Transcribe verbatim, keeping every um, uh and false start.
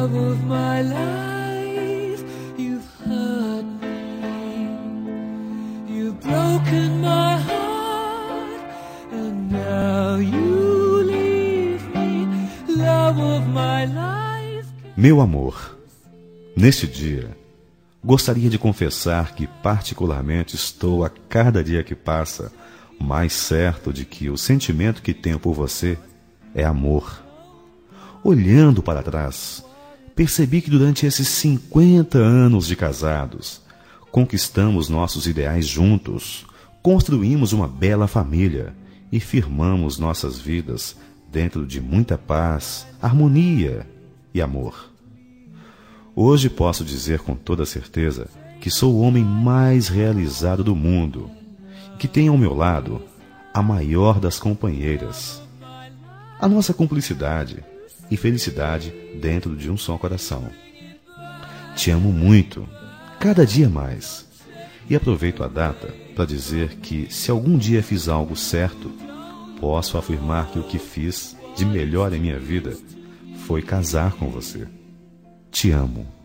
love of my life, you've hurt me, you've broken my heart, and now you leave me, love of my life. Meu amor, neste dia, gostaria de confessar que particularmente estou a cada dia que passa mais certo de que o sentimento que tenho por você é amor. Olhando para trás, percebi que durante esses cinquenta anos de casados, conquistamos nossos ideais juntos, construímos uma bela família e firmamos nossas vidas dentro de muita paz, harmonia e amor. Hoje posso dizer com toda certeza que sou o homem mais realizado do mundo e que tenho ao meu lado a maior das companheiras. A nossa cumplicidade e felicidade dentro de um só coração. Te amo muito, cada dia mais. E aproveito a data para dizer que, se algum dia fiz algo certo, posso afirmar que o que fiz de melhor em minha vida foi casar com você. Te amo.